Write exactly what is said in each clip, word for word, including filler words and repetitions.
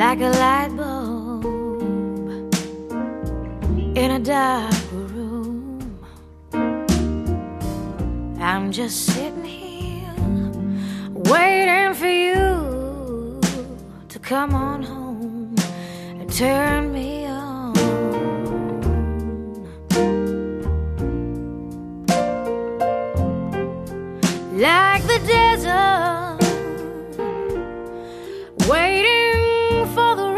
like a light bulb in a dark room. I'm just sitting here waiting for you to come on home and turn me on. Like the desert, waiting for the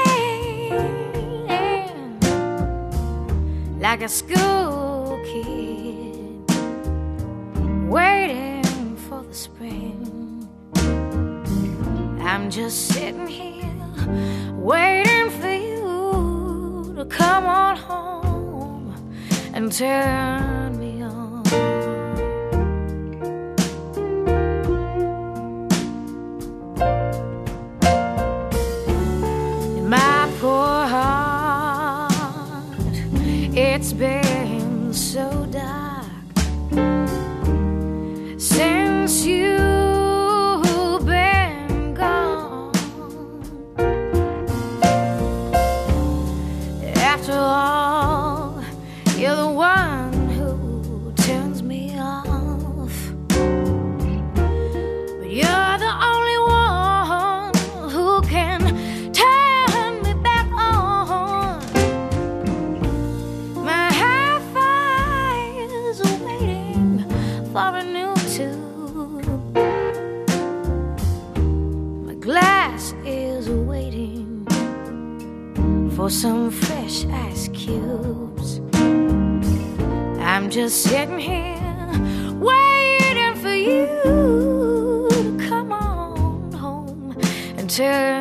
rain, like a school kid waiting for the spring. I'm just sitting here waiting for you to come on home and turn me on. My poor heart, it's been so dark since you've been gone. After all, you're the one who turns me off, but you're the only one who can turn me back on. My hi-fi is waiting for a new tube. My glass is waiting for some fresh ice cubes. I'm just sitting here waiting for you to come on home and turn